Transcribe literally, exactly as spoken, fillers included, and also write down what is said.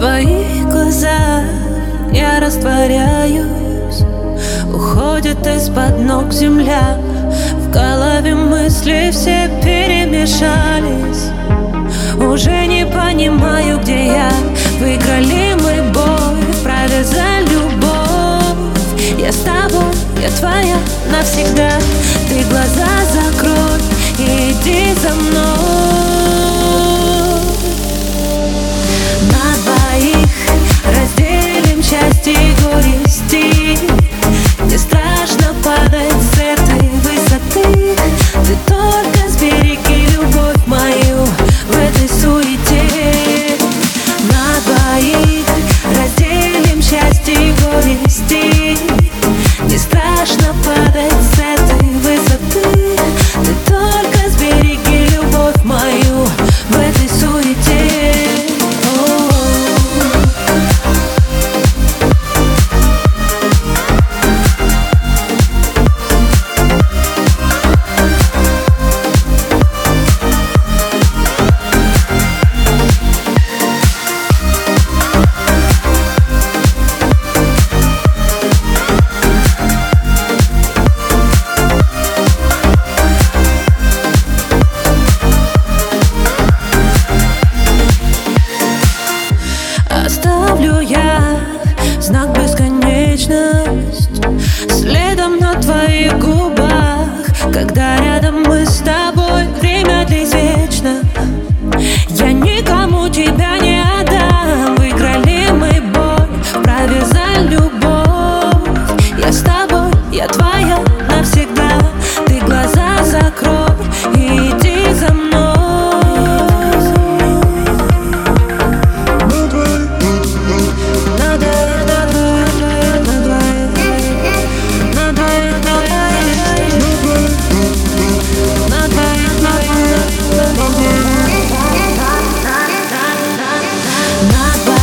твоих глазах я растворяюсь. Уходит из-под ног земля, в голове мысли все перемешались. Уже не понимаю, где я. Выиграли мы бой в праве за любовь. Я с тобой, я твоя навсегда. Ты глаза закрой и иди за мной. На двоих разделим счастье и горести. Не страшно падать с этой высоты. Ты только сбереги любовь мою в этой суете. На двоих разделим счастье и горести. Не страшно падать с этой высоты. Ты только сбереги любовь мою в этой суете. Оставлю я знак бесконечность следом на твоих губах. Когда рядом мы с тобой, время длится вечно. Я никому тебя не отдам. Выиграли мы бой в праве за любовь. Я с тобой, я твоя навсегда. Ты глаза закрой и иди за мной. Not